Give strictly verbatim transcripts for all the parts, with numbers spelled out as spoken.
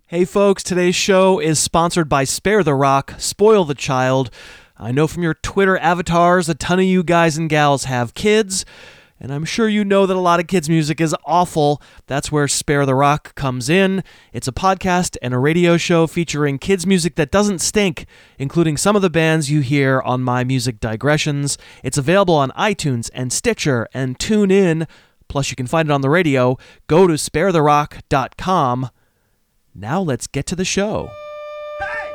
Hey folks, today's show is sponsored by Spare the Rock, Spoil the Child. I know from your Twitter avatars a ton of you guys and gals have kids, and I'm sure you know that a lot of kids' music is awful. That's where Spare the Rock comes in. It's a podcast and a radio show featuring kids' music that doesn't stink, including some of the bands you hear on my Music Digressions. It's available on iTunes and Stitcher and TuneIn, plus you can find it on the radio. Go to spare the rock dot com. Now let's get to the show. Hey!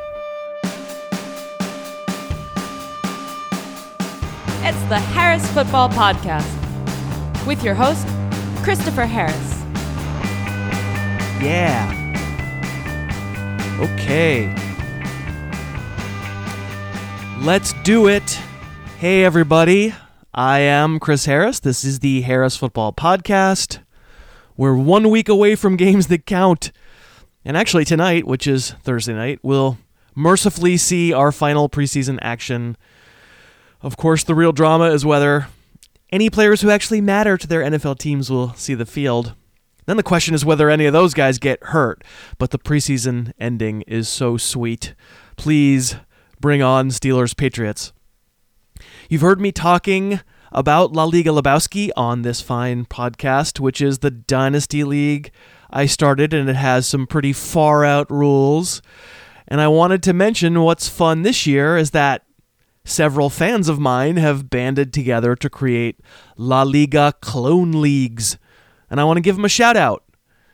It's the Harris Football Podcast with your host, Christopher Harris. Yeah. Okay. Let's do it. Hey, everybody. I am Chris Harris. This is the Harris Football Podcast. We're one week away from games that count. And actually tonight, which is Thursday night, we'll mercifully see our final preseason action. Of course, the real drama is whether any players who actually matter to their N F L teams will see the field. Then the question is whether any of those guys get hurt. But the preseason ending is so sweet. Please bring on Steelers Patriots. You've heard me talking about La Liga Lebowski on this fine podcast, which is the Dynasty League I started, and it has some pretty far-out rules. And I wanted to mention what's fun this year is that several fans of mine have banded together to create La Liga Clone Leagues, and I want to give them a shout-out.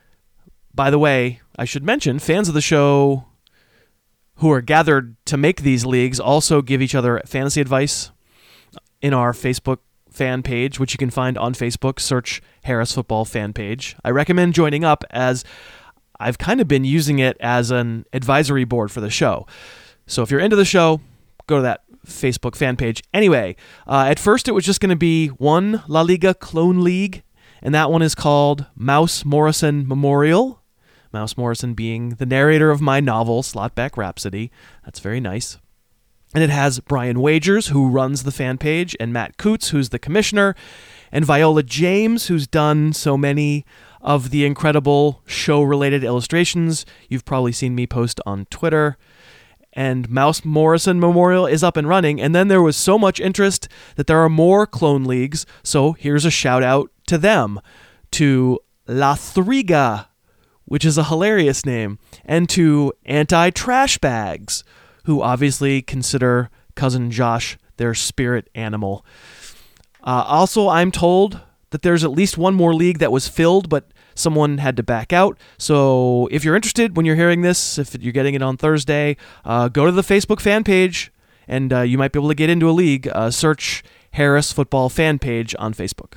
By the way, I should mention, fans of the show who are gathered to make these leagues also give each other fantasy advice in our Facebook fan page, which you can find on Facebook. Search Harris Football fan page. I recommend joining up, as I've kind of been using it as an advisory board for the show. So if you're into the show, go to that Facebook fan page. Anyway, uh, at first it was just going to be one La Liga Clone League, and that one is called Mouse Morrison Memorial. Mouse Morrison being the narrator of my novel, Slotback Rhapsody. That's very nice. And it has Brian Wagers, who runs the fan page, and Matt Coots, who's the commissioner, and Viola James, who's done so many of the incredible show-related illustrations you've probably seen me post on Twitter. And Mouse Morrison Memorial is up and running, and then there was so much interest that there are more clone leagues, so here's a shout-out to them, to La Thriga, which is a hilarious name, and to Anti-Trash Bags, who obviously consider Cousin Josh their spirit animal. Uh, also, I'm told that there's at least one more league that was filled, but someone had to back out. So if you're interested when you're hearing this, if you're getting it on Thursday, uh, go to the Facebook fan page, and uh, you might be able to get into a league. Uh, search Harris Football Fan Page on Facebook.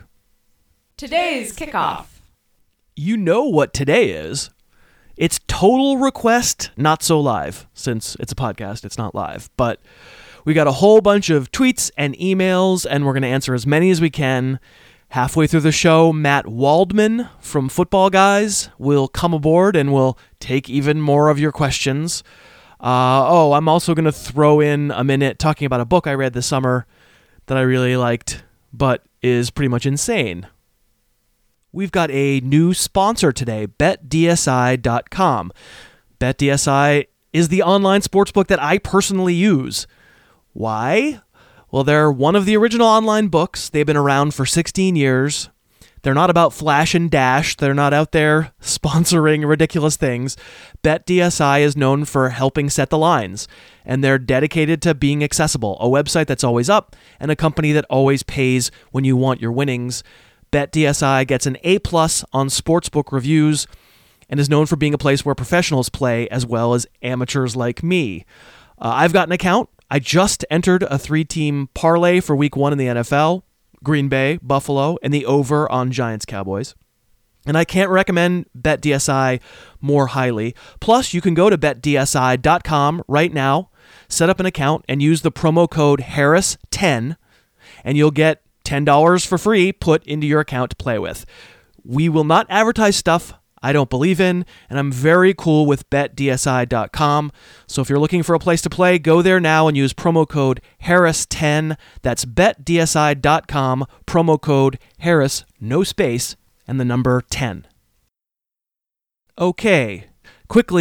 Today's kickoff. You know what today is. It's Total Request Not So Live. Since it's a podcast, it's not live. But we got a whole bunch of tweets and emails, and we're going to answer as many as we can. Halfway through the show, Matt Waldman from Football Guys will come aboard and will take even more of your questions. Uh, oh, I'm also going to throw in a minute talking about a book I read this summer that I really liked, but is pretty much insane. We've got a new sponsor today, bet D S I dot com. Bet D S I is the online sportsbook that I personally use. Why? Well, they're one of the original online books. They've been around for sixteen years. They're not about flash and dash. They're not out there sponsoring ridiculous things. Bet D S I is known for helping set the lines, and they're dedicated to being accessible, a website that's always up, and a company that always pays when you want your winnings. Bet D S I gets an A plus on sportsbook reviews and is known for being a place where professionals play as well as amateurs like me. Uh, I've got an account. I just entered a three-team parlay for week one in the N F L, Green Bay, Buffalo, and the over on Giants-Cowboys. And I can't recommend Bet D S I more highly. Plus, you can go to bet D S I dot com right now, set up an account, and use the promo code Harris ten, and you'll get ten dollars for free put into your account to play with. We will not advertise stuff I don't believe in, and I'm very cool with bet D S I dot com. So if you're looking for a place to play, go there now and use promo code Harris ten. That's bet D S I dot com, promo code Harris, no space, and the number ten. Okay, quickly,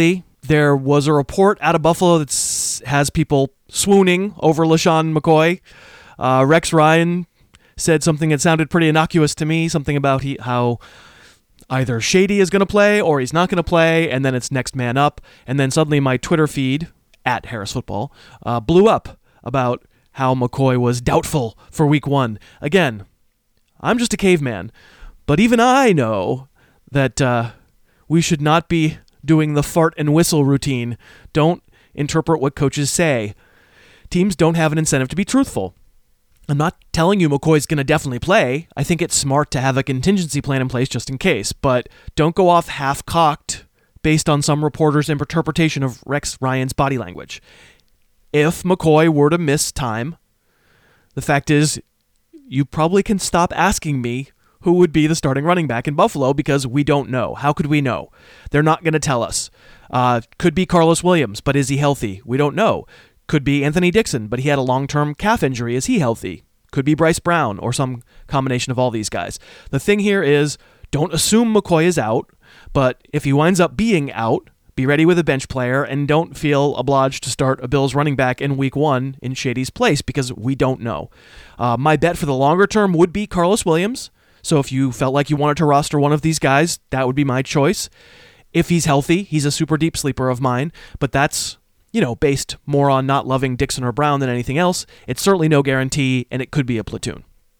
There was a report out of Buffalo that has people swooning over LeSean McCoy. Uh, Rex Ryan said something that sounded pretty innocuous to me, something about he, how either Shady is going to play or he's not going to play, and then it's next man up. And then suddenly my Twitter feed, at Harris Football, uh, blew up about how McCoy was doubtful for week one. Again, I'm just a caveman, but even I know that uh, we should not be doing the fart and whistle routine. Don't interpret what coaches say. Teams don't have an incentive to be truthful. I'm not telling you McCoy's going to definitely play. I think it's smart to have a contingency plan in place just in case, but don't go off half-cocked based on some reporter's interpretation of Rex Ryan's body language. If McCoy were to miss time, the fact is you probably can stop asking me who would be the starting running back in Buffalo because we don't know. How could we know? They're not going to tell us. Uh, could be Carlos Williams, but is he healthy? We don't know. Could be Anthony Dixon, but he had a long-term calf injury. Is he healthy? Could be Bryce Brown or some combination of all these guys. The thing here is don't assume McCoy is out, but if he winds up being out, be ready with a bench player and don't feel obliged to start a Bills running back in week one in Shady's place because we don't know. Uh, my bet for the longer term would be Carlos Williams. So if you felt like you wanted to roster one of these guys, that would be my choice. If he's healthy, he's a super deep sleeper of mine, but that's, you know, based more on not loving Dixon or Brown than anything else. It's certainly no guarantee, and it could be a platoon.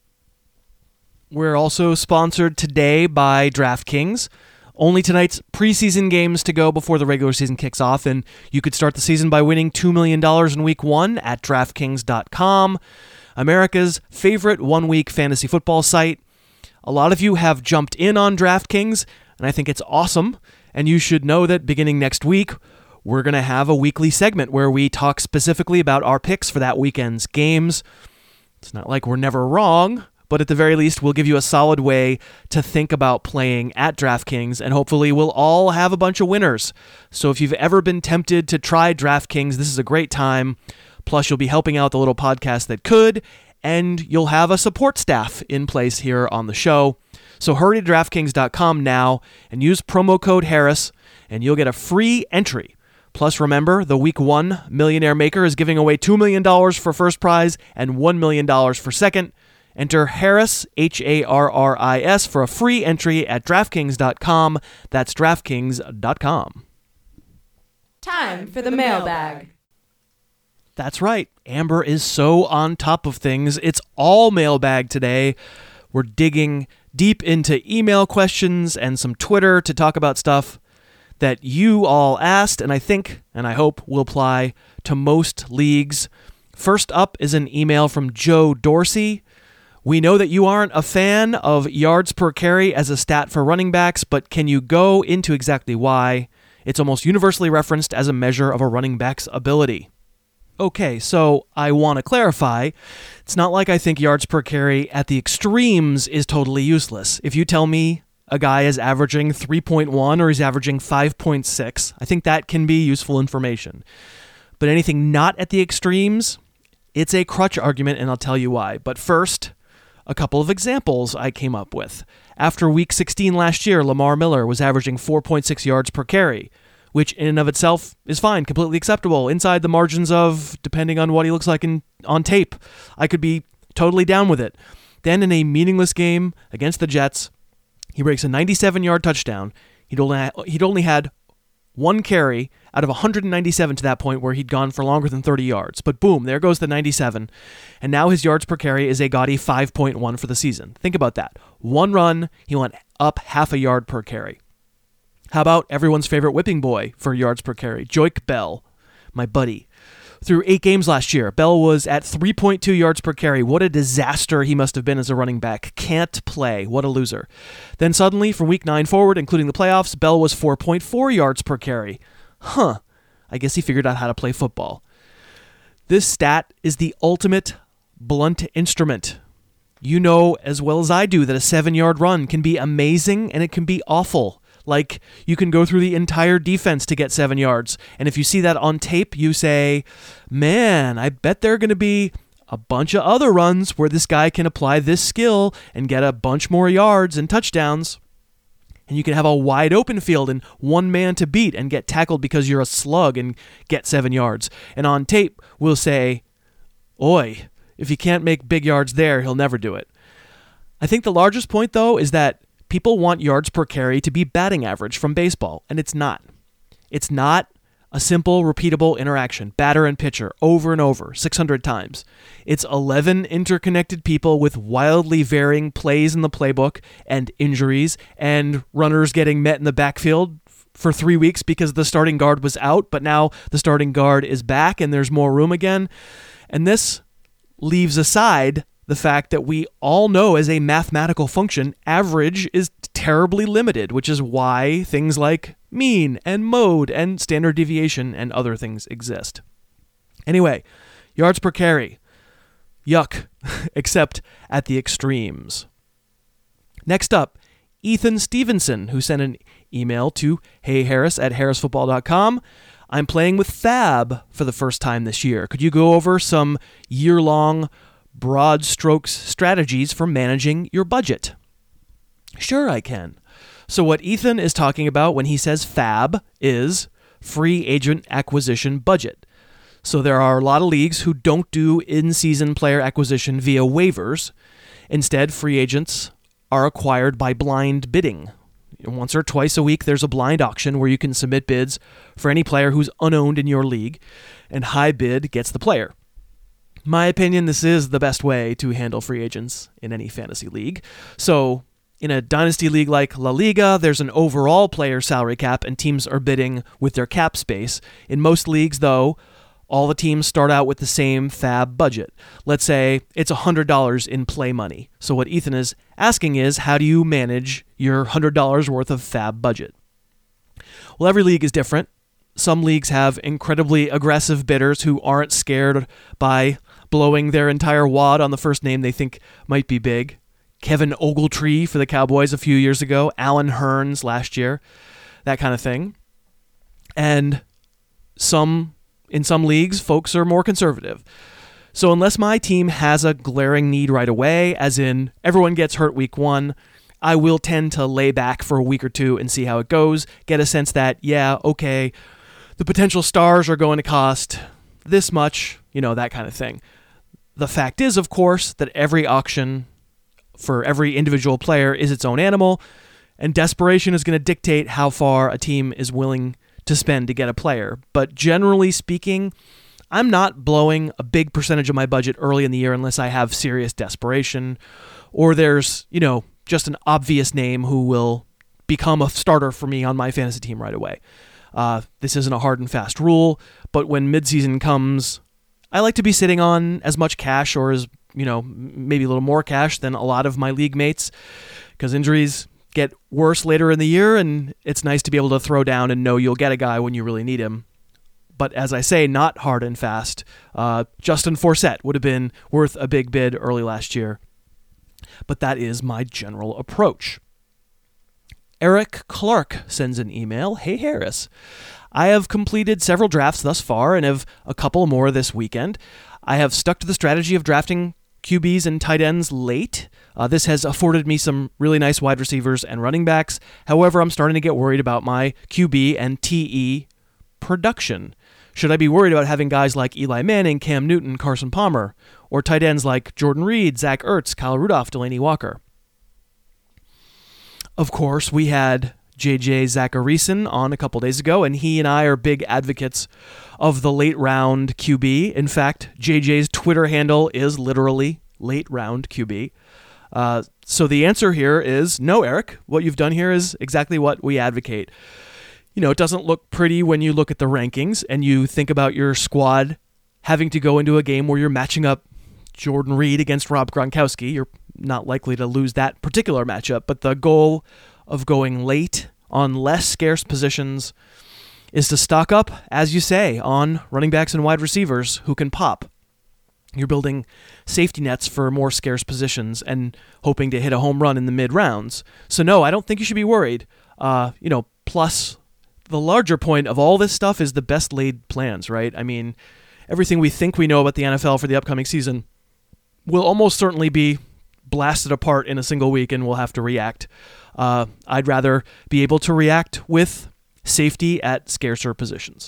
We're also sponsored today by DraftKings. Only tonight's preseason games to go before the regular season kicks off, and you could start the season by winning two million dollars in week one at DraftKings dot com, America's favorite one-week fantasy football site. A lot of you have jumped in on DraftKings, and I think it's awesome, and you should know that beginning next week, we're going to have a weekly segment where we talk specifically about our picks for that weekend's games. It's not like we're never wrong, but at the very least, we'll give you a solid way to think about playing at DraftKings, and hopefully we'll all have a bunch of winners. So if you've ever been tempted to try DraftKings, this is a great time. Plus, you'll be helping out the little podcast that could, and you'll have a support staff in place here on the show. So hurry to DraftKings dot com now and use promo code Harris, and you'll get a free entry. Plus, remember, the Week one Millionaire Maker is giving away two million dollars for first prize and one million dollars for second. Enter Harris, H A R R I S, for a free entry at DraftKings dot com. That's DraftKings dot com. Time for the mailbag. That's right. Amber is so on top of things. It's all mailbag today. We're digging deep into email questions and some Twitter to talk about stuff that you all asked, and I think, and I hope, will apply to most leagues. First up is an email from Joe Dorsey. We know that you aren't a fan of yards per carry as a stat for running backs, but can you go into exactly why? It's almost universally referenced as a measure of a running back's ability. Okay, so I want to clarify. It's not like I think yards per carry at the extremes is totally useless. If you tell me a guy is averaging three point one or he's averaging five point six, I think that can be useful information. But anything not at the extremes, it's a crutch argument, and I'll tell you why. But first, a couple of examples I came up with. After week sixteen last year, Lamar Miller was averaging four point six yards per carry, which in and of itself is fine, completely acceptable, inside the margins of, depending on what he looks like in on tape. I could be totally down with it. Then in a meaningless game against the Jets, he breaks a ninety-seven-yard touchdown. He'd only, he'd only had one carry out of one hundred ninety-seven to that point where he'd gone for longer than thirty yards. But boom, there goes the ninety-seven. And now his yards per carry is a gaudy five point one for the season. Think about that. One run, he went up half a yard per carry. How about everyone's favorite whipping boy for yards per carry, Joique Bell, my buddy. Through eight games last year, Bell was at three point two yards per carry. What a disaster he must have been as a running back. Can't play. What a loser. Then suddenly, from week nine forward, including the playoffs, Bell was four point four yards per carry. Huh. I guess he figured out how to play football. This stat is the ultimate blunt instrument. You know as well as I do that a seven-yard run can be amazing and it can be awful. Like, you can go through the entire defense to get seven yards. And if you see that on tape, you say, man, I bet there are going to be a bunch of other runs where this guy can apply this skill and get a bunch more yards and touchdowns. And you can have a wide open field and one man to beat and get tackled because you're a slug and get seven yards. And on tape, we'll say, oi, if he can't make big yards there, he'll never do it. I think the largest point, though, is that people want yards per carry to be batting average from baseball, and it's not. It's not a simple, repeatable interaction, batter and pitcher, over and over, six hundred times. It's eleven interconnected people with wildly varying plays in the playbook and injuries and runners getting met in the backfield for three weeks because the starting guard was out, but now the starting guard is back and there's more room again. And this leaves aside the fact that we all know as a mathematical function, average is terribly limited, which is why things like mean and mode and standard deviation and other things exist. Anyway, yards per carry. Yuck, except at the extremes. Next up, Ethan Stevenson, who sent an email to heyharris at harris football dot com. I'm playing with Fab for the first time this year. Could you go over some year-long broad strokes strategies for managing your budget? Sure, I can. So what Ethan is talking about when he says Fab is free agent acquisition budget. So there are a lot of leagues who don't do in-season player acquisition via waivers. Instead, free agents are acquired by blind bidding. Once or twice a week, there's a blind auction where you can submit bids for any player who's unowned in your league, and high bid gets the player. My opinion, this is the best way to handle free agents in any fantasy league. So in a dynasty league like La Liga, there's an overall player salary cap and teams are bidding with their cap space. In most leagues, though, all the teams start out with the same Fab budget. Let's say it's one hundred dollars in play money. So what Ethan is asking is, how do you manage your one hundred dollars worth of Fab budget? Well, every league is different. Some leagues have incredibly aggressive bidders who aren't scared by blowing their entire wad on the first name they think might be big. Kevin Ogletree for the Cowboys a few years ago, Alan Hearns last year, that kind of thing. And some in some leagues, folks are more conservative. So unless my team has a glaring need right away, as in everyone gets hurt week one, I will tend to lay back for a week or two and see how it goes, get a sense that, yeah, okay, the potential stars are going to cost this much, you know, that kind of thing. The fact is, of course, that every auction for every individual player is its own animal, and desperation is going to dictate how far a team is willing to spend to get a player. But generally speaking, I'm not blowing a big percentage of my budget early in the year unless I have serious desperation, or there's, you know, just an obvious name who will become a starter for me on my fantasy team right away. Uh, this isn't a hard and fast rule, but when midseason comes, I like to be sitting on as much cash or as, you know, maybe a little more cash than a lot of my league mates, because injuries get worse later in the year, and it's nice to be able to throw down and know you'll get a guy when you really need him. But as I say, not hard and fast. Uh, Justin Forsett would have been worth a big bid early last year. But that is my general approach. Eric Clark sends an email. Hey, Harris. I have completed several drafts thus far and have a couple more this weekend. I have stuck to the strategy of drafting Q Bs and tight ends late. Uh, this has afforded me some really nice wide receivers and running backs. However, I'm starting to get worried about my Q B and T E production. Should I be worried about having guys like Eli Manning, Cam Newton, Carson Palmer, or tight ends like Jordan Reed, Zach Ertz, Kyle Rudolph, Delaney Walker? Of course, we had J J Zacharyson on a couple days ago, and he and I are big advocates of the late round Q B. In fact, J J's Twitter handle is literally late round Q B. Uh, so the answer here is no, Eric. What you've done here is exactly what we advocate. You know, it doesn't look pretty when you look at the rankings and you think about your squad having to go into a game where you're matching up Jordan Reed against Rob Gronkowski. You're not likely to lose that particular matchup, but the goal of going late on less scarce positions is to stock up, as you say, on running backs and wide receivers who can pop. You're building safety nets for more scarce positions and hoping to hit a home run in the mid-rounds. So no, I don't think you should be worried. Uh, you know, plus the larger point of all this stuff is the best laid plans, right? I mean, everything we think we know about the N F L for the upcoming season will almost certainly be blasted apart in a single week, and we'll have to react. Uh, I'd rather be able to react with safety at scarcer positions.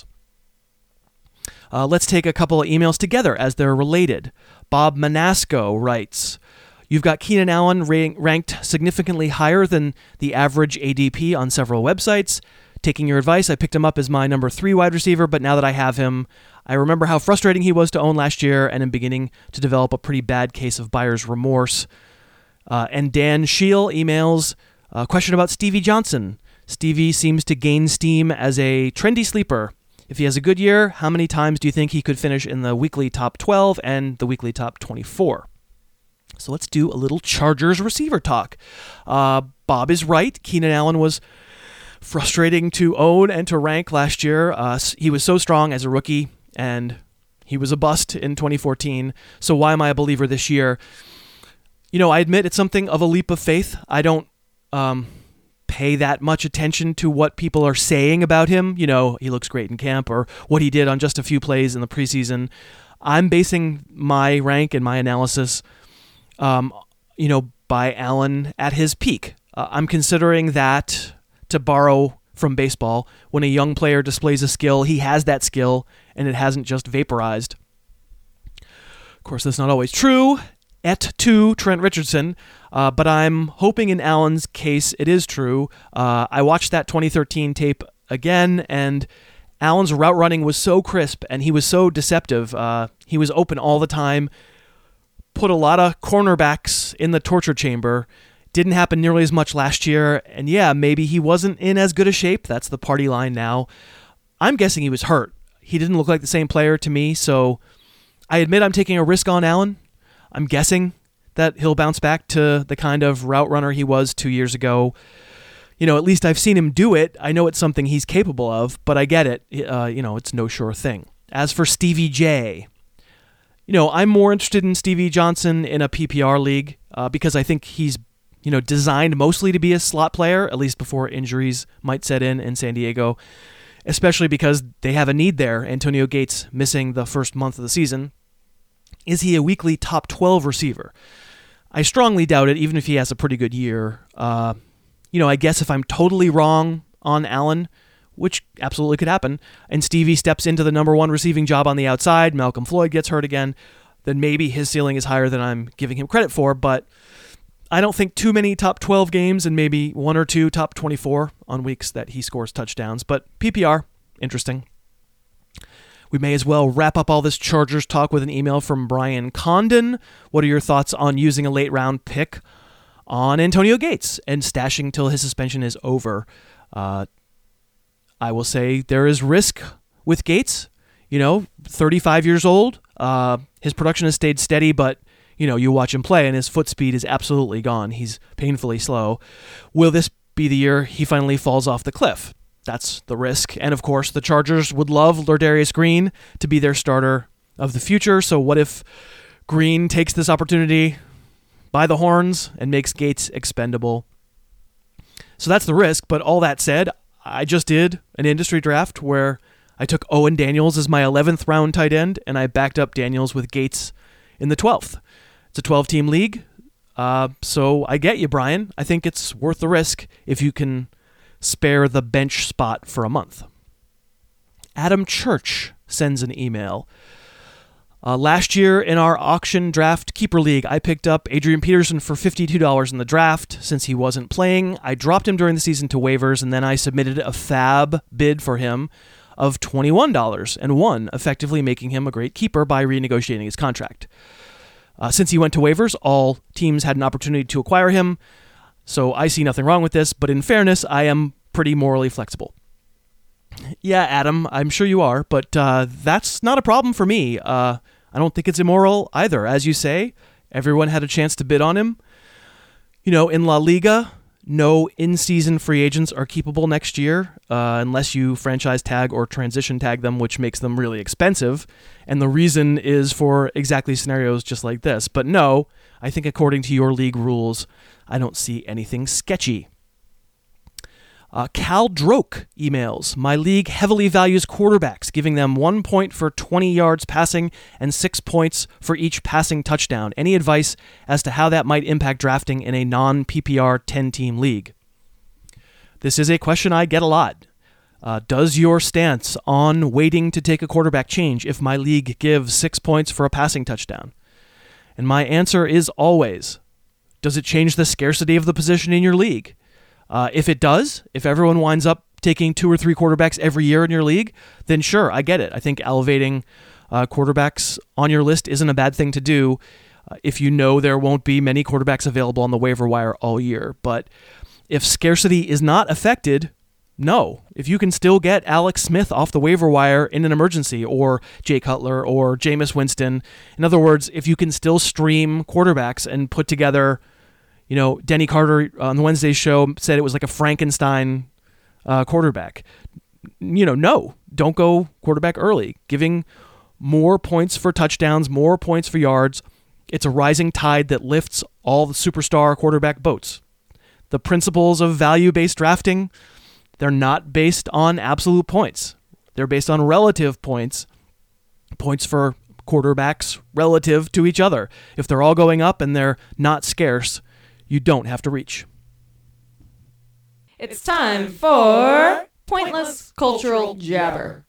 Uh, let's take a couple of emails together as they're related. Bob Manasco writes, you've got Keenan Allen rank- ranked significantly higher than the average A D P on several websites. Taking your advice, I picked him up as my number three wide receiver, but now that I have him, I remember how frustrating he was to own last year and am beginning to develop a pretty bad case of buyer's remorse. Uh, and Dan Scheel emails a question about Stevie Johnson. Stevie seems to gain steam as a trendy sleeper. If he has a good year, how many times do you think he could finish in the weekly top twelve and the weekly top twenty-four? So let's do a little Chargers receiver talk. Uh, Bob is right. Keenan Allen was frustrating to own and to rank last year. Uh, he was so strong as a rookie, and he was a bust in twenty fourteen. So why am I a believer this year? You know, I admit it's something of a leap of faith. I don't um, pay that much attention to what people are saying about him. You know, he looks great in camp, or what he did on just a few plays in the preseason. I'm basing my rank and my analysis, um, you know, by Allen at his peak. Uh, I'm considering that, to borrow from baseball, when a young player displays a skill, he has that skill, and it hasn't just vaporized. Of course, that's not always true. Et tu, Trent Richardson, uh, but I'm hoping in Allen's case it is true. Uh, I watched that twenty thirteen tape again, and Allen's route running was so crisp, and he was so deceptive. Uh, he was open all the time, put a lot of cornerbacks in the torture chamber. Didn't happen nearly as much last year, and yeah, maybe he wasn't in as good a shape. That's the party line now. I'm guessing he was hurt. He didn't look like the same player to me, so I admit I'm taking a risk on Allen. I'm guessing that he'll bounce back to the kind of route runner he was two years ago. You know, at least I've seen him do it. I know it's something he's capable of, but I get it. Uh, you know, it's no sure thing. As for Stevie J, you know, I'm more interested in Stevie Johnson in a P P R league uh, because I think he's, you know, designed mostly to be a slot player, at least before injuries might set in in San Diego, especially because they have a need there. Antonio Gates missing the first month of the season. Is he a weekly top twelve receiver? I strongly doubt it, even if he has a pretty good year. Uh, you know, I guess if I'm totally wrong on Allen, which absolutely could happen, and Stevie steps into the number one receiving job on the outside, Malcolm Floyd gets hurt again, then maybe his ceiling is higher than I'm giving him credit for, but I don't think too many top twelve games and maybe one or two top twenty-four on weeks that he scores touchdowns. But P P R, interesting. We may as well wrap up all this Chargers talk with an email from Brian Condon. What are your thoughts on using a late round pick on Antonio Gates and stashing till his suspension is over? Uh, I will say there is risk with Gates. You know, thirty-five years old. Uh, his production has stayed steady, but you know, you watch him play and his foot speed is absolutely gone. He's painfully slow. Will this be the year he finally falls off the cliff? That's the risk. And of course, the Chargers would love Lardarius Green to be their starter of the future. So what if Green takes this opportunity by the horns and makes Gates expendable? So that's the risk. But all that said, I just did an industry draft where I took Owen Daniels as my eleventh round tight end, and I backed up Daniels with Gates in the twelfth. It's a twelve-team league, uh, so I get you, Brian. I think it's worth the risk if you can spare the bench spot for a month. Adam Church sends an email. Uh, last year in our auction draft keeper league, I picked up Adrian Peterson for fifty-two dollars in the draft. Since he wasn't playing, I dropped him during the season to waivers, and then I submitted a fab bid for him of twenty-one dollars and won, effectively making him a great keeper by renegotiating his contract. Uh, since he went to waivers, all teams had an opportunity to acquire him, so I see nothing wrong with this, but in fairness, I am pretty morally flexible. Yeah, Adam, I'm sure you are, but uh, that's not a problem for me. Uh, I don't think it's immoral either. As you say, everyone had a chance to bid on him. You know, in La Liga, no in-season free agents are keepable next year uh, unless you franchise tag or transition tag them, which makes them really expensive. And the reason is for exactly scenarios just like this. But no, I think according to your league rules, I don't see anything sketchy. Uh, Cal Droke emails, my league heavily values quarterbacks, giving them one point for twenty yards passing and six points for each passing touchdown. Any advice as to how that might impact drafting in a non-P P R ten-team league? This is a question I get a lot. Uh, does your stance on waiting to take a quarterback change if my league gives six points for a passing touchdown? And my answer is always, does it change the scarcity of the position in your league? Uh, if it does, if everyone winds up taking two or three quarterbacks every year in your league, then sure, I get it. I think elevating uh, quarterbacks on your list isn't a bad thing to do uh, if you know there won't be many quarterbacks available on the waiver wire all year. But if scarcity is not affected, no. If you can still get Alex Smith off the waiver wire in an emergency, or Jay Cutler, or Jameis Winston, in other words, if you can still stream quarterbacks and put together, you know, Denny Carter on the Wednesday show said it was like a Frankenstein uh, quarterback. You know, no, don't go quarterback early. Giving more points for touchdowns, more points for yards, it's a rising tide that lifts all the superstar quarterback boats. The principles of value-based drafting, they're not based on absolute points. They're based on relative points, points for quarterbacks relative to each other. If they're all going up and they're not scarce, you don't have to reach. It's time for Pointless Cultural Jabber.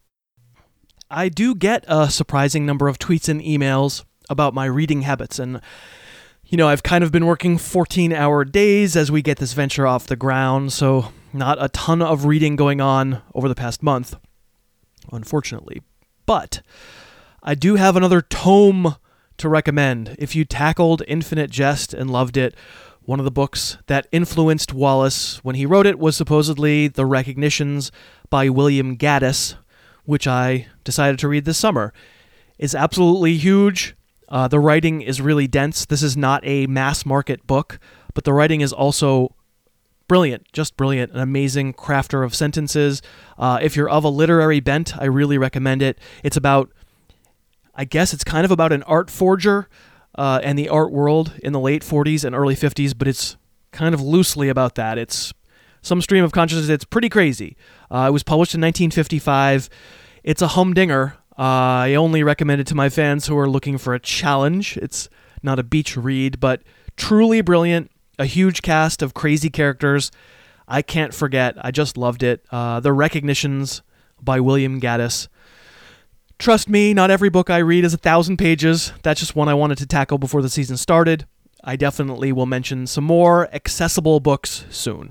I do get a surprising number of tweets and emails about my reading habits, and you know, I've kind of been working fourteen-hour days as we get this venture off the ground, so not a ton of reading going on over the past month, unfortunately. But I do have another tome to recommend. If you tackled Infinite Jest and loved it, one of the books that influenced Wallace when he wrote it was supposedly The Recognitions by William Gaddis, which I decided to read this summer. It's absolutely huge. Uh, the writing is really dense. This is not a mass market book, but the writing is also brilliant, just brilliant, an amazing crafter of sentences. Uh, if you're of a literary bent, I really recommend it. It's about, I guess it's kind of about an art forger uh, and the art world in the late forties and early fifties, but it's kind of loosely about that. It's some stream of consciousness. It's pretty crazy. Uh, it was published in nineteen fifty-five. It's a humdinger. Uh, I only recommend it to my fans who are looking for a challenge. It's not a beach read, but truly brilliant. A huge cast of crazy characters. I can't forget. I just loved it. Uh, The Recognitions by William Gaddis. Trust me, not every book I read is a thousand pages. That's just one I wanted to tackle before the season started. I definitely will mention some more accessible books soon.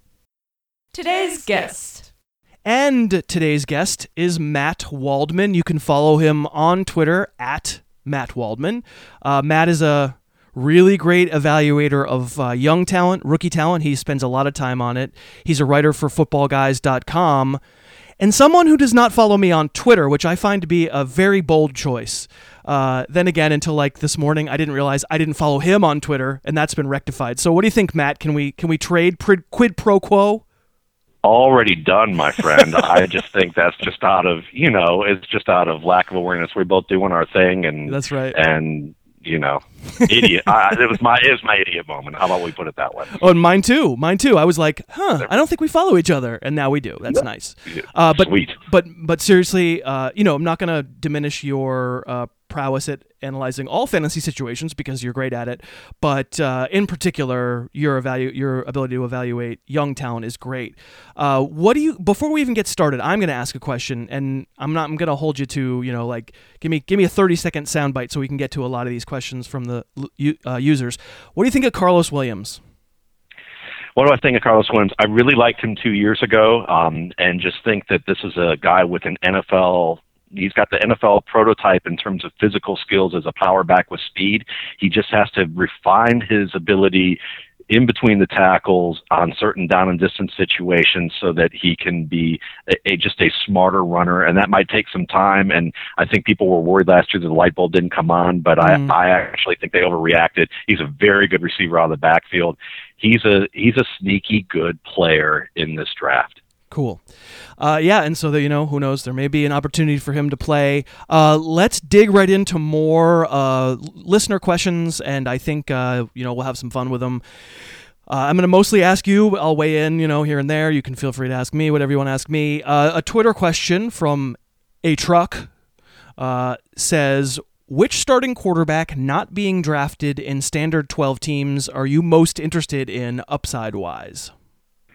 Today's guest. And today's guest is Matt Waldman. You can follow him on Twitter at Matt Waldman. Uh, Matt is a really great evaluator of uh, young talent, rookie talent. He spends a lot of time on it. He's a writer for football guys dot com. And someone who does not follow me on Twitter, which I find to be a very bold choice. Uh, then again, until like this morning, I didn't realize I didn't follow him on Twitter, and that's been rectified. So what do you think, Matt? Can we can we trade prid, quid pro quo? Already done, my friend. I just think that's just out of, you know, it's just out of lack of awareness. We're both doing our thing, and that's right. And you know, idiot. I, it was my it was my idiot moment. How about we put it that way? Oh, and mine too. Mine too. I was like, huh, I don't think we follow each other, and now we do. That's yeah. nice. Uh, but Sweet. But but seriously, uh, you know, I'm not gonna diminish your uh, prowess at analyzing all fantasy situations because you're great at it. But uh, in particular, your evalu- your ability to evaluate young talent is great. Uh, what do you? Before we even get started, I'm gonna ask a question, and I'm not. I'm gonna hold you to, you know, like give me give me a thirty second soundbite so we can get to a lot of these questions from the uh, users. What do you think of Carlos Williams? What do I think of Carlos Williams? I really liked him two years ago, um, and just think that this is a guy with an N F L. He's got the N F L prototype in terms of physical skills as a power back with speed. He just has to refine his ability in between the tackles on certain down and distance situations so that he can be a, a, just a smarter runner. And that might take some time. And I think people were worried last year that the light bulb didn't come on, but mm. I, I actually think they overreacted. He's a very good receiver out of the backfield. He's a, he's a sneaky good player in this draft. Cool. Uh, yeah, and so that, you know, who knows, there may be an opportunity for him to play. Uh, let's dig right into more uh, listener questions, and I think, uh, you know, we'll have some fun with them. Uh, I'm going to mostly ask you. I'll weigh in, you know, here and there. You can feel free to ask me whatever you want to ask me. Uh, a Twitter question from A Truck uh, says, which starting quarterback not being drafted in standard twelve teams are you most interested in upside-wise?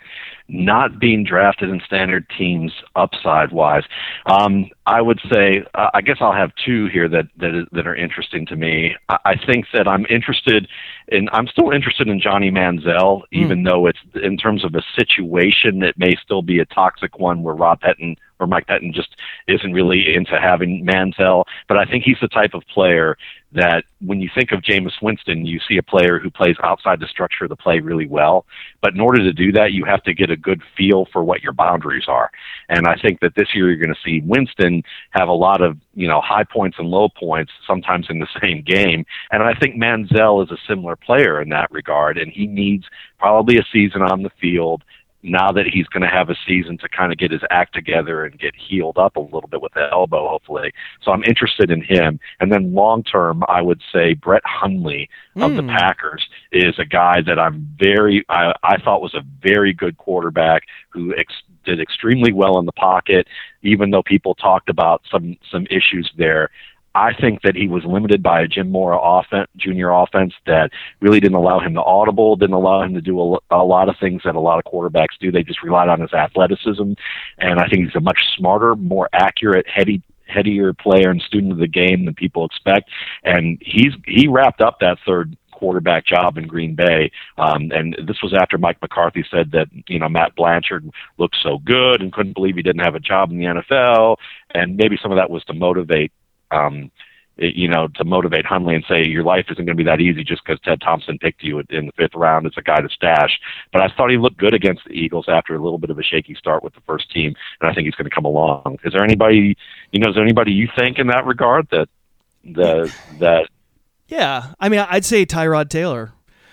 not being drafted in standard teams upside wise. Um, I would say, uh, I guess I'll have two here that, that, is, that are interesting to me. I, I think that I'm interested in, I'm still interested in Johnny Manziel, even mm. though it's in terms of a situation that may still be a toxic one where Rob Pettin or Mike Pettin just isn't really into having Manziel. But I think he's the type of player that when you think of Jameis Winston, you see a player who plays outside the structure of the play really well. But in order to do that, you have to get a good feel for what your boundaries are. And I think that this year you're going to see Winston have a lot of, you know, high points and low points, sometimes in the same game. And I think Manziel is a similar player in that regard, and he needs probably a season on the field now that he's going to have a season to kind of get his act together and get healed up a little bit with the elbow, hopefully. So I'm interested in him. And then long term, I would say Brett Hundley of mm. the Packers is a guy that I'm very, I, I thought was a very good quarterback who ex- did extremely well in the pocket, even though people talked about some, some issues there. I think that he was limited by a Jim Mora offense, junior offense that really didn't allow him to audible, didn't allow him to do a, a lot of things that a lot of quarterbacks do. They just relied on his athleticism. And I think he's a much smarter, more accurate, heady, headier player and student of the game than people expect. And he's he wrapped up that third quarterback job in Green Bay. Um, and this was after Mike McCarthy said that, you know, Matt Blanchard looked so good and couldn't believe he didn't have a job in the N F L. And maybe some of that was to motivate Um, you know, to motivate Hundley and say your life isn't going to be that easy just because Ted Thompson picked you in the fifth round as a guy to stash. But I thought he looked good against the Eagles after a little bit of a shaky start with the first team, and I think he's going to come along. Is there anybody, you know, is there anybody you think in that regard that the that? Yeah, I mean, I'd say Tyrod Taylor.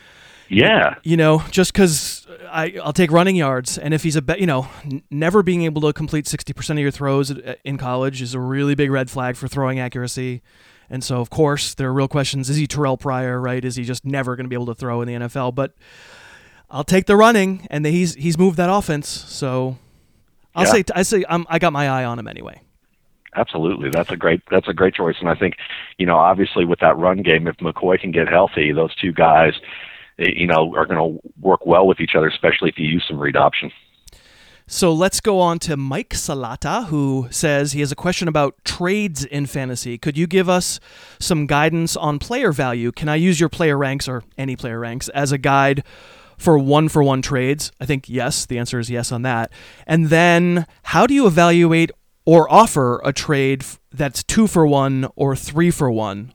Yeah, you know, just because I'll take running yards, and if he's a be- you know, n- never being able to complete sixty percent of your throws in college is a really big red flag for throwing accuracy. And so, of course, there are real questions. Is he Terrell Pryor, right? Is he just never going to be able to throw in the N F L? But I'll take the running, and the, he's he's moved that offense. So I'll yeah. say I say I'm, I got my eye on him anyway. Absolutely, that's a great that's a great choice. And I think, you know, obviously with that run game, if McCoy can get healthy, those two guys, you know, are going to work well with each other, especially if you use some read option. So let's go on to Mike Salata, who says he has a question about trades in fantasy. Could you give us some guidance on player value? Can I use your player ranks or any player ranks as a guide for one-for-one trades? I think yes. The answer is yes on that. And then how do you evaluate or offer a trade that's two-for-one or three-for-one?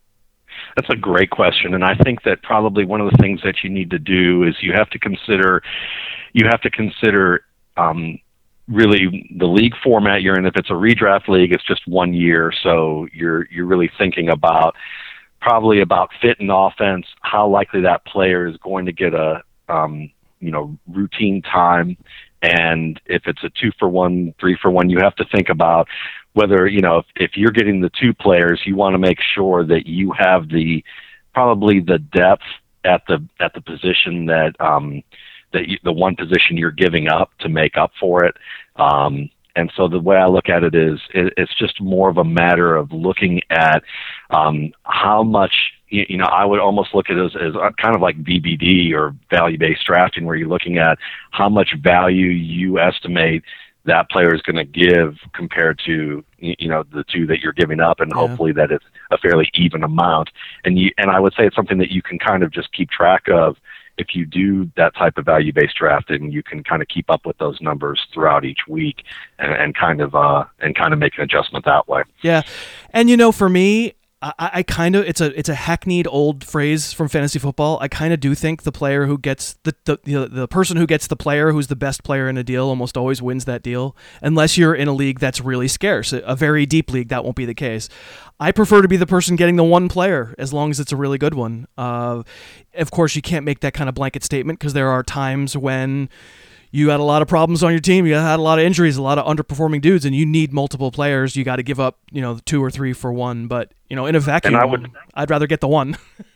That's a great question, and I think that probably one of the things that you need to do is you have to consider, you have to consider um, really the league format you're in. If it's a redraft league, it's just one year, so you're you're really thinking about probably about fit and offense, how likely that player is going to get a um, you know routine time, and if it's a two for one, three for one, you have to think about whether, you know, if, if you're getting the two players, you want to make sure that you have the probably the depth at the at the position that um, that you, the one position you're giving up to make up for it. Um, and so the way I look at it is it, it's just more of a matter of looking at um, how much, you, you know, I would almost look at it as, as kind of like V B D or value-based drafting, where you're looking at how much value you estimate that player is going to give compared to, you know, the two that you're giving up, and yeah. hopefully that it's a fairly even amount. And you, and I would say it's something that you can kind of just keep track of. If you do that type of value-based drafting, you can kind of keep up with those numbers throughout each week and, and kind of uh, and kind of make an adjustment that way. Yeah, and you know, for me, I, I kind of it's a it's a hackneyed old phrase from fantasy football. I kind of do think the player who gets the the the, the person who gets the player who's the best player in a deal almost always wins that deal, unless you're in a league that's really scarce. A very deep league, that won't be the case. I prefer to be the person getting the one player, as long as it's a really good one. Uh, of course, you can't make that kind of blanket statement, because there are times when you had a lot of problems on your team, you had a lot of injuries, a lot of underperforming dudes, and you need multiple players. You got to give up, you know, two or three for one. But, you know, in a vacuum, I would, I'd rather get the one.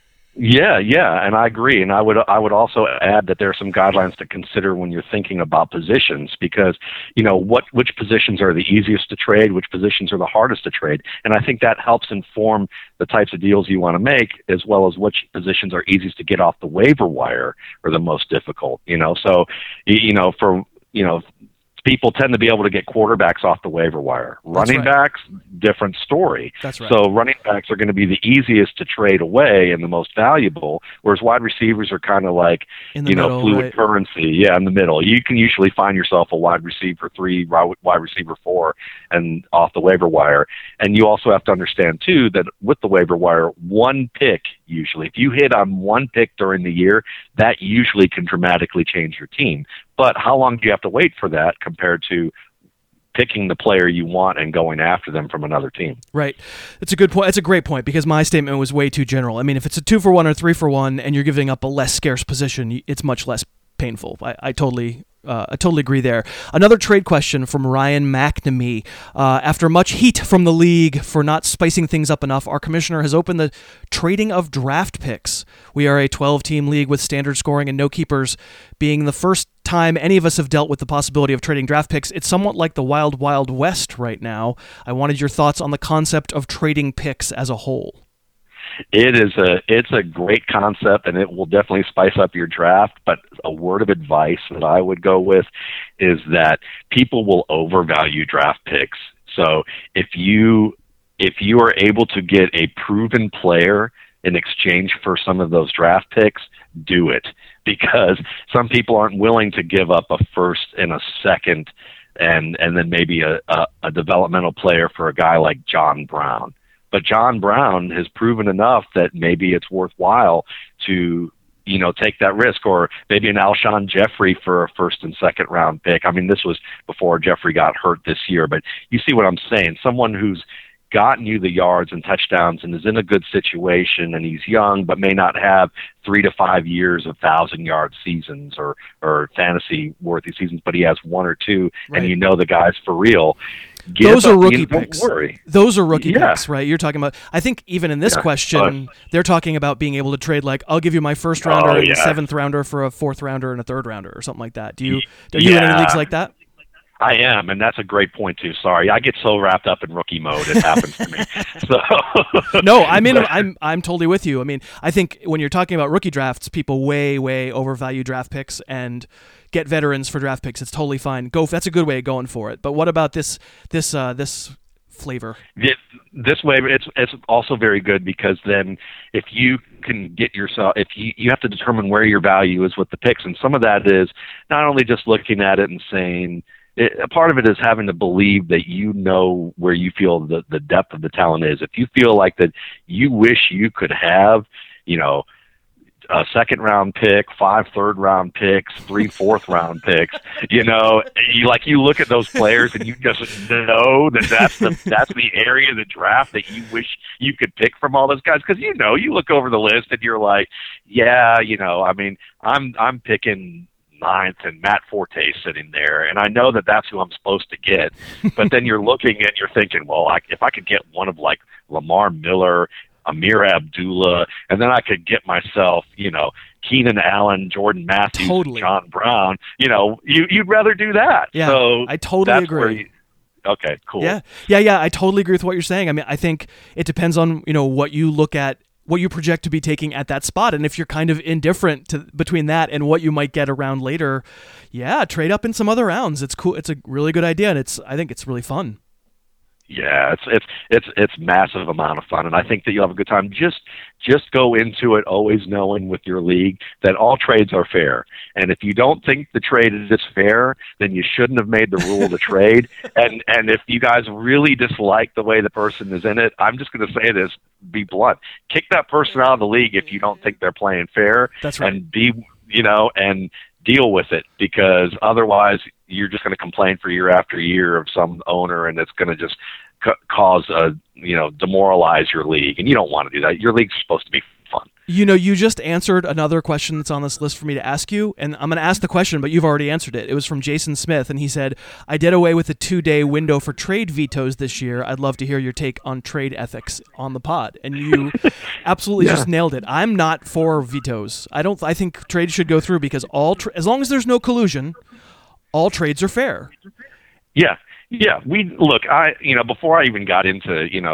Yeah, yeah, and I agree. And I would I would also add that there are some guidelines to consider when you're thinking about positions, because, you know, what which positions are the easiest to trade, which positions are the hardest to trade. And I think that helps inform the types of deals you want to make, as well as which positions are easiest to get off the waiver wire or the most difficult, you know. So, you know, for you know, people tend to be able to get quarterbacks off the waiver wire. Running right. backs, different story. That's right. So running backs are going to be the easiest to trade away and the most valuable, whereas wide receivers are kind of like, In the you know, middle, fluid right. currency. Yeah, in the middle. You can usually find yourself a wide receiver three, wide receiver four, and off the waiver wire. And you also have to understand, too, that with the waiver wire, one pick usually, if you hit on one pick during the year, that usually can dramatically change your team. But how long do you have to wait for that compared to picking the player you want and going after them from another team? Right. That's a good point. That's a great point, because my statement was way too general. I mean, if it's a two for one or three for one and you're giving up a less scarce position, it's much less painful. I, I totally Uh, I totally agree there. Another trade question from Ryan McNamee. Uh, after much heat from the league for not spicing things up enough, our commissioner has opened the trading of draft picks. We are a twelve-team league with standard scoring and no keepers. Being the first time any of us have dealt with the possibility of trading draft picks, it's somewhat like the wild, wild west right now. I wanted your thoughts on the concept of trading picks as a whole. It is a it's a great concept, and it will definitely spice up your draft. But a word of advice that I would go with is that people will overvalue draft picks. So if you if you are able to get a proven player in exchange for some of those draft picks, do it, because some people aren't willing to give up a first and a second, and and then maybe a, a, a developmental player for a guy like John Brown. But John Brown has proven enough that maybe it's worthwhile to, you know, take that risk, or maybe an Alshon Jeffrey for a first and second round pick. I mean, this was before Jeffrey got hurt this year, but you see what I'm saying. Someone who's gotten you the yards and touchdowns and is in a good situation, and he's young but may not have three to five years of thousand-yard seasons or, or fantasy-worthy seasons, but he has one or two, right. and you know the guy's for real. Give Those up, are rookie you know, picks. Don't worry. Those are rookie yeah. picks, right? You're talking about, I think even in this yeah. question, uh, they're talking about being able to trade, like, I'll give you my first rounder oh, and yeah. a seventh rounder for a fourth rounder and a third rounder or something like that. Do you, are yeah. you in any leagues like that? I am, and that's a great point too. Sorry, I get so wrapped up in rookie mode; it happens to me. So no, I mean, I'm I'm totally with you. I mean, I think when you're talking about rookie drafts, people way way overvalue draft picks and get veterans for draft picks. It's totally fine. Go. That's a good way of going for it. But what about this this uh, this flavor? It, this way, it's it's also very good, because then if you can get yourself, if you you have to determine where your value is with the picks, and some of that is not only just looking at it and saying. It, a part of it is having to believe that you know where you feel the, the depth of the talent is. If you feel like that you wish you could have, you know, a second round pick, five third round picks, three fourth round picks, you know, you like you look at those players and you just know that that's the that's the area of the draft that you wish you could pick from all those guys, because you know you look over the list and you're like, yeah, you know, I mean, I'm I'm picking ninth and Matt Forte sitting there, and I know that that's who I'm supposed to get. But then you're looking and you're thinking, well, I, if I could get one of like Lamar Miller, Amir Abdullah, and then I could get myself, you know, Keenan Allen, Jordan Matthews, totally. John Brown, you know, you, you'd rather do that. Yeah, so I totally agree. You, okay, cool. Yeah, yeah, yeah. I totally agree with what you're saying. I mean, I think it depends on, you know, what you look at, what you project to be taking at that spot. And if you're kind of indifferent to between that and what you might get around later, yeah, trade up in some other rounds. It's cool. It's a really good idea. And it's, I think it's really fun. Yeah, it's it's it's it's massive amount of fun, and I think that you'll have a good time. Just just go into it always knowing with your league that all trades are fair, and if you don't think the trade is fair, then you shouldn't have made the rule to trade. And and if you guys really dislike the way the person is in it, I'm just going to say this: be blunt, kick that person out of the league if you don't think they're playing fair. That's right. And be you know and. deal with it, because otherwise you're just going to complain for year after year of some owner, and it's going to just ca- cause a you know demoralize your league, and you don't want to do that. Your league's supposed to be fun. You know, you just answered another question that's on this list for me to ask you, and I'm going to ask the question, but you've already answered it. It was from Jason Smith, and he said, I did away with a two-day window for trade vetoes this year. I'd love to hear your take on trade ethics on the pod. And you absolutely yeah. just nailed it. I'm not for vetoes. I don't. I think trades should go through, because all, tra- as long as there's no collusion, all trades are fair. Yeah. Yeah, we look. I you know before I even got into you know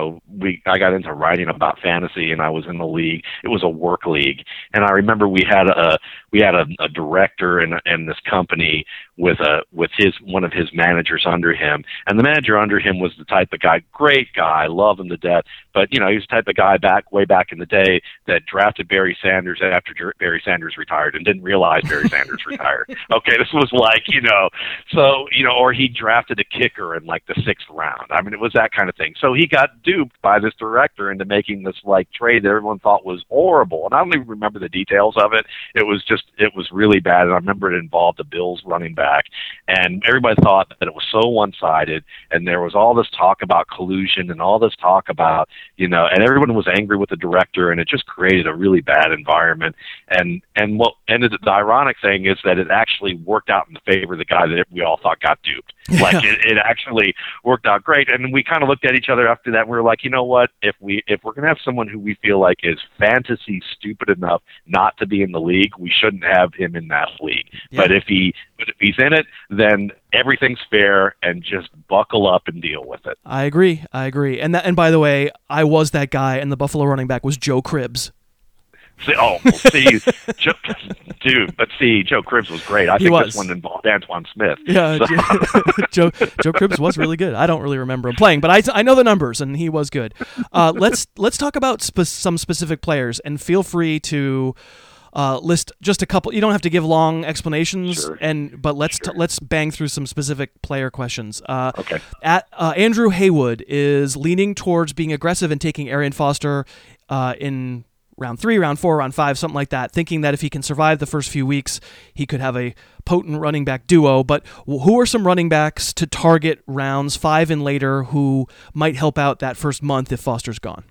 we I got into writing about fantasy, and I was in the league. It was a work league, and I remember we had a we had a, a director in in this company with a with his one of his managers under him, and the manager under him was the type of guy, great guy, love him to death, but you know he was the type of guy back way back in the day that drafted Barry Sanders after Barry Sanders retired and didn't realize Barry Sanders retired. Okay, this was like you know, so you know, or he drafted a kicker in like the sixth round. I mean, it was that kind of thing. So he got duped by this director into making this like trade that everyone thought was horrible, and I don't even remember the details of it. It was just it was really bad, and I remember it involved the Bills running back, and everybody thought that it was so one-sided, and there was all this talk about collusion and all this talk about you know, and everyone was angry with the director, and it just created a really bad environment. And and what ended the ironic thing is that it actually worked out in the favor of the guy that we all thought got duped. Like it, it actually worked out great, and we kind of looked at each other after that. And we were like, you know what? If we if we're gonna have someone who we feel like is fantasy stupid enough not to be in the league, we shouldn't have him in that league. Yeah. But if he but if he's in it, then everything's fair, and just buckle up and deal with it. I agree. I agree. And that, and by the way, I was that guy, and the Buffalo running back was Joe Cribbs. See, oh, well, see, Joe, dude, but see, Joe Cribbs was great. I he think was. This one involved Antoine Smith. Yeah, so. Joe Joe Cribbs was really good. I don't really remember him playing, but I, I know the numbers, and he was good. Uh, let's let's talk about spe- some specific players, and feel free to uh, list just a couple. You don't have to give long explanations, sure. and but let's sure. t- let's bang through some specific player questions. Uh, okay. At uh, Andrew Haywood is leaning towards being aggressive and taking Arian Foster uh, in round three, round four, round five, something like that, thinking that if he can survive the first few weeks, he could have a potent running back duo. But who are some running backs to target rounds five and later who might help out that first month if Foster's gone?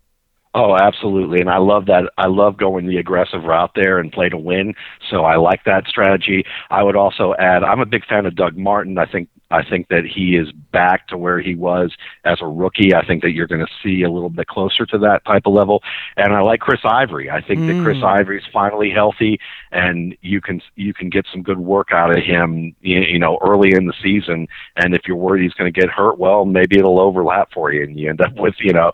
Oh, absolutely. And I love that. I love going the aggressive route there and play to win. So I like that strategy. I would also add, I'm a big fan of Doug Martin. I think I think that he is back to where he was as a rookie. I think that you're going to see a little bit closer to that type of level. And I like Chris Ivory. I think mm. that Chris Ivory is finally healthy, and you can you can get some good work out of him, you know, early in the season. And if you're worried he's going to get hurt, well, maybe it'll overlap for you, and you end up with, you know,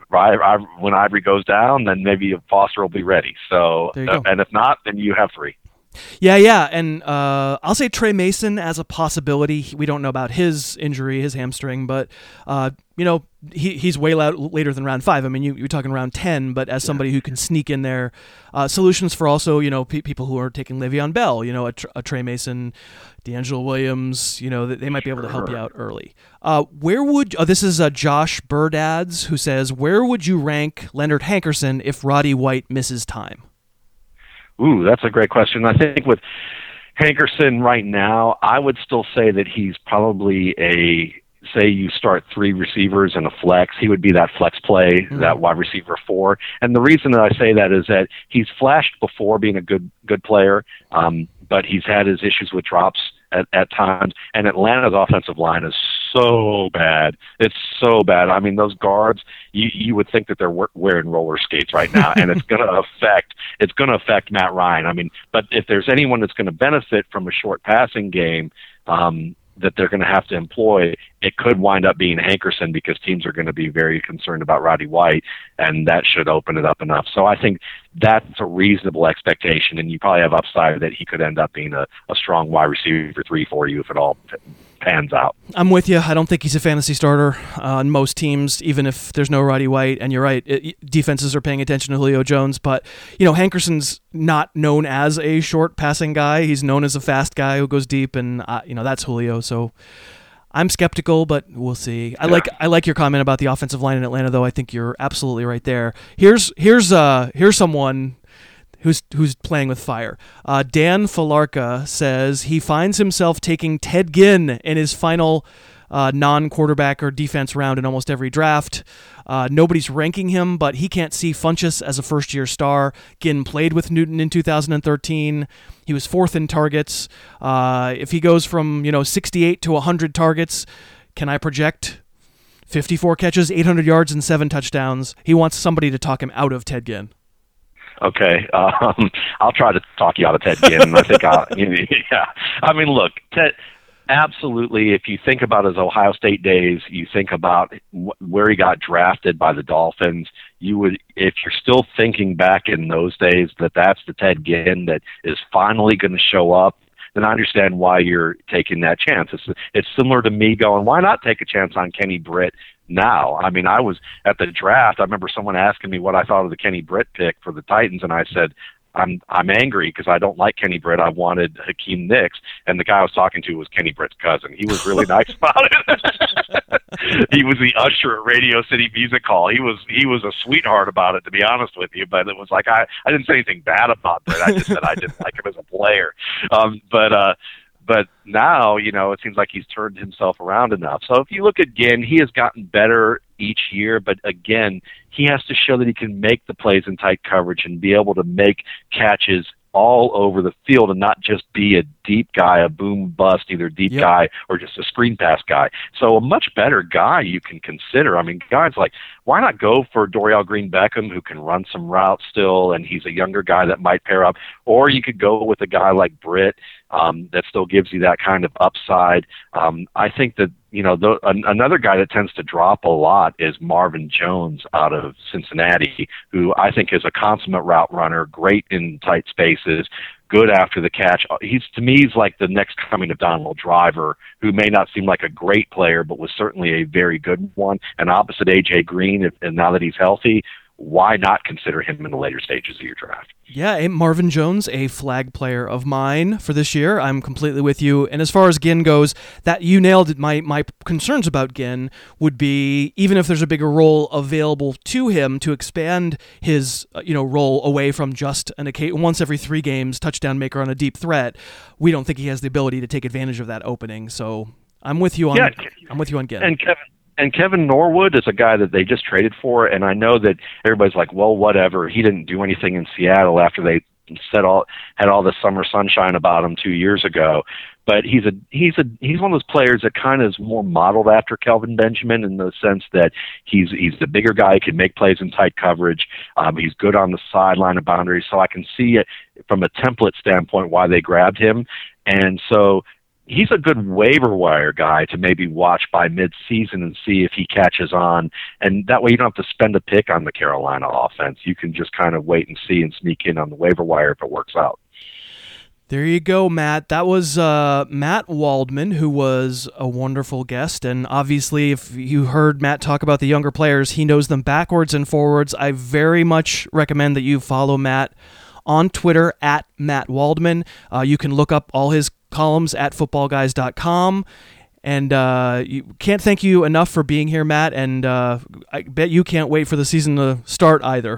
when Ivory goes down, then maybe Foster will be ready. So, uh, and if not, then you have three. Yeah, yeah, and uh, I'll say Trey Mason as a possibility. We don't know about his injury, his hamstring, but uh, you know he he's way out later than round five. I mean, you, you're talking round ten, but as somebody who can sneak in there, uh, solutions for also you know pe- people who are taking Le'Veon Bell, you know, a, a Trey Mason, D'Angelo Williams, you know, they might be able to help you out early. Uh, where would oh, this is uh, Josh Birdads who says, where would you rank Leonard Hankerson if Roddy White misses time? Ooh, that's a great question. I think with Hankerson right now, I would still say that he's probably a, say you start three receivers and a flex, he would be that flex play, mm-hmm. that wide receiver four. And the reason that I say that is that he's flashed before being a good good player, um, but he's had his issues with drops at, at times. And Atlanta's offensive line is so bad. It's so bad. I mean, those guards, you, you would think that they're wearing roller skates right now, and it's going to affect it's going to affect Matt Ryan. I mean, but if there's anyone that's going to benefit from a short passing game um, that they're going to have to employ, it could wind up being Hankerson, because teams are going to be very concerned about Roddy White, and that should open it up enough. So I think that's a reasonable expectation, and you probably have upside that he could end up being a, a strong wide receiver three for you if it all pans out. I'm with you. I don't think he's a fantasy starter uh, on most teams, even if there's no Roddy White. And you're right, it, defenses are paying attention to Julio Jones. But, you know, Hankerson's not known as a short passing guy. He's known as a fast guy who goes deep, and, uh, you know, that's Julio. So I'm skeptical, but we'll see. I yeah. like I like your comment about the offensive line in Atlanta, though. I think you're absolutely right there. Here's here's uh here's someone who's who's playing with fire. Uh, Dan Falarka says he finds himself taking Ted Ginn in his final uh, non-quarterback or defense round in almost every draft. Uh, nobody's ranking him, but he can't see Funchess as a first-year star. Ginn played with Newton in two thousand thirteen. He was fourth in targets. Uh, if he goes from you know sixty-eight to one hundred targets, can I project fifty-four catches, eight hundred yards, and seven touchdowns? He wants somebody to talk him out of Ted Ginn. Okay, um, I'll try to talk you out of Ted Ginn. I think I'll, yeah. I mean, look, Ted. Absolutely. If you think about his Ohio State days, you think about wh- where he got drafted by the Dolphins, you would, if you're still thinking back in those days that that's the Ted Ginn that is finally going to show up, then I understand why you're taking that chance. It's, it's similar to me going, why not take a chance on Kenny Britt now? I mean, I was at the draft. I remember someone asking me what I thought of the Kenny Britt pick for the Titans, and I said, I'm I'm angry because I don't like Kenny Britt. I wanted Hakeem Nicks, and the guy I was talking to was Kenny Britt's cousin. He was really nice about it. He was the usher at Radio City Music Hall. He was he was a sweetheart about it, to be honest with you. But it was like I I didn't say anything bad about Britt. I just said I didn't like him as a player. Um, but uh, but now, you know, it seems like he's turned himself around enough. So if you look at Ginn, he has gotten better each year, but again, he has to show that he can make the plays in tight coverage and be able to make catches all over the field and not just be a deep guy, a boom bust, either deep yep. guy or just a screen pass guy. So a much better guy you can consider. I mean, guys like, why not go for Dorial Green-Beckham, who can run some routes still, and he's a younger guy that might pair up, or you could go with a guy like Britt um, that still gives you that kind of upside. Um, I think that, you know, the, an, another guy that tends to drop a lot is Marvin Jones out of Cincinnati, who I think is a consummate route runner, great in tight spaces, good after the catch. He's, to me, he's like the next coming of Donald Driver, who may not seem like a great player, but was certainly a very good one. And opposite A J Green, if, and now that he's healthy, why not consider him in the later stages of your draft? Yeah, Marvin Jones, a flag player of mine for this year. I'm completely with you. And as far as Ginn goes, that you nailed it. My my concerns about Ginn would be, even if there's a bigger role available to him to expand his uh, you know role away from just an occasion, once every three games touchdown maker on a deep threat, we don't think he has the ability to take advantage of that opening. So I'm with you on yeah, I'm with you on Ginn. And Kevin. And Kevin Norwood is a guy that they just traded for, and I know that everybody's like, well, whatever. He didn't do anything in Seattle after they said all had all the summer sunshine about him two years ago. But he's a he's a he's one of those players that kind of is more modeled after Kelvin Benjamin in the sense that he's he's the bigger guy, he can make plays in tight coverage. Um, he's good on the sideline of boundaries, so I can see it from a template standpoint why they grabbed him. And so he's a good waiver wire guy to maybe watch by mid-season and see if he catches on. And that way you don't have to spend a pick on the Carolina offense. You can just kind of wait and see and sneak in on the waiver wire if it works out. There you go, Matt. That was uh, Matt Waldman, who was a wonderful guest. And obviously, if you heard Matt talk about the younger players, he knows them backwards and forwards. I very much recommend that you follow Matt on Twitter at Matt Waldman. Uh, you can look up all his columns at football guys dot com. And uh, you can't thank you enough for being here, Matt. And uh, I bet you can't wait for the season to start either.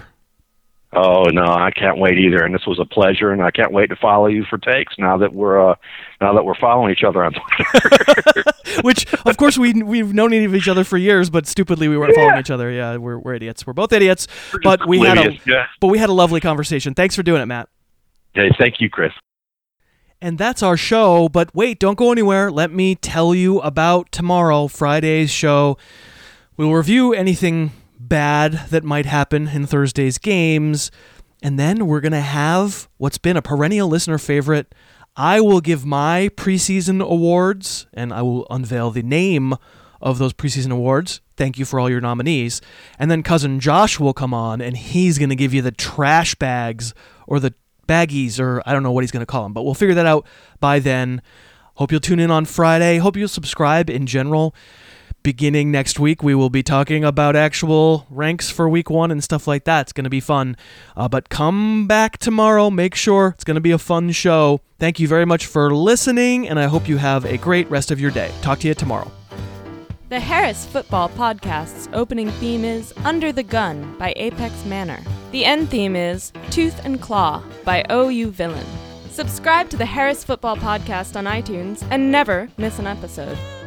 Oh no, I can't wait either. And this was a pleasure, and I can't wait to follow you for takes now that we're uh, now that we're following each other on Twitter. Which, of course, we we've known each other for years, but stupidly we weren't yeah. following each other. Yeah, we're we're idiots. We're both idiots. We're but we oblivious, had a yeah. but we had a lovely conversation. Thanks for doing it, Matt. Hey, thank you, Chris. And that's our show, but wait, don't go anywhere. Let me tell you about tomorrow, Friday's show. We'll review anything bad that might happen in Thursday's games, and then we're going to have what's been a perennial listener favorite. I will give my preseason awards, and I will unveil the name of those preseason awards. Thank you for all your nominees. And then cousin Josh will come on, and he's going to give you the trash bags, or the baggies, or I don't know what he's going to call them, but we'll figure that out by then. Hope you'll tune in on Friday. Hope you'll subscribe in general. Beginning next week, we will be talking about actual ranks for week one and stuff like that. It's going to be fun. Uh, but come back tomorrow. Make sure it's going to be a fun show. Thank you very much for listening, and I hope you have a great rest of your day. Talk to you tomorrow. The Harris Football Podcast's opening theme is Under the Gun by Apex Manor. The end theme is Tooth and Claw by O U Villain. Subscribe to the Harris Football Podcast on iTunes and never miss an episode.